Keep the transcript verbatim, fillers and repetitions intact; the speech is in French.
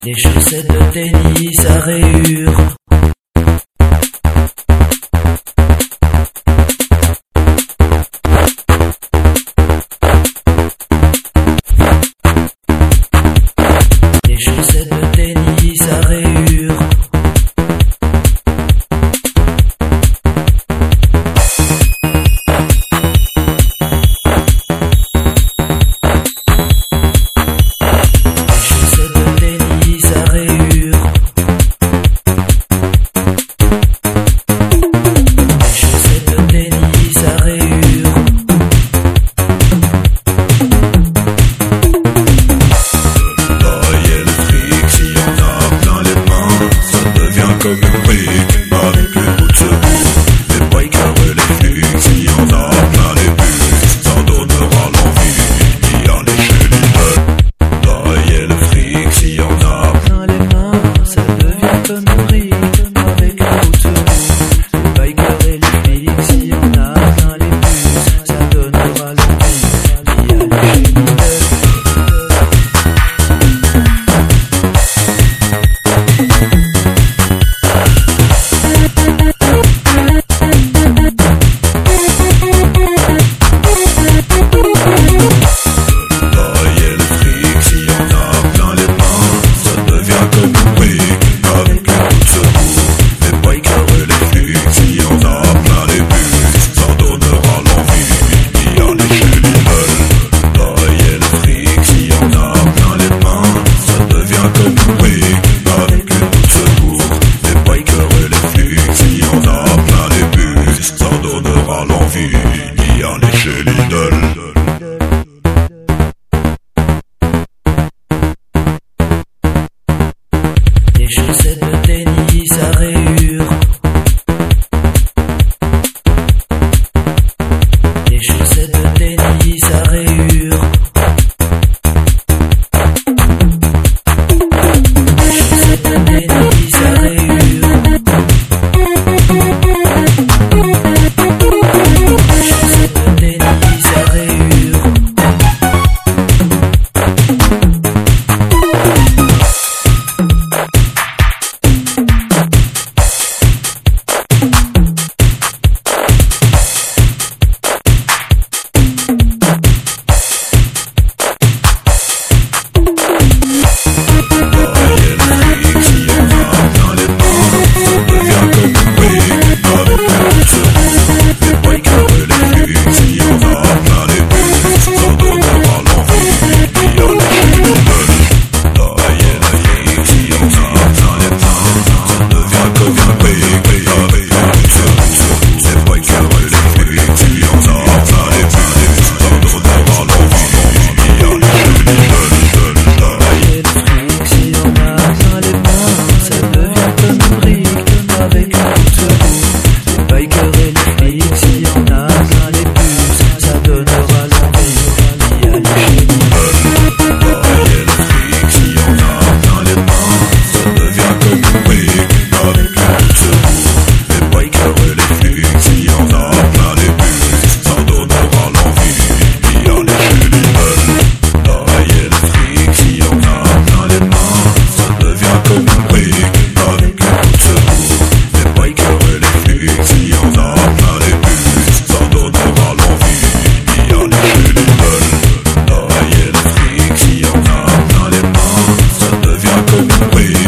Les chaussettes de tennis à rayures. Les chaussettes de tennis à rayures. Comme une brique, avec une route secoue. Les bikers et les flics, s'il y en a plein les bus, ça donnera l'envie d'y aller chez Lidl. L'ail et le fric, s'il y en a plein les mains, ça devient comme une brique, avec une route secoue. Les bikers et les flics, s'il y en a plein les bus, ça donnera l'envie d'y aller chez Lidl. Les chaussettes de tennis à rayures. Les chaussettes de tennis à rayures. Les chaussettes de tennis à rayures. Les chaussettes de tennis à rayures. way.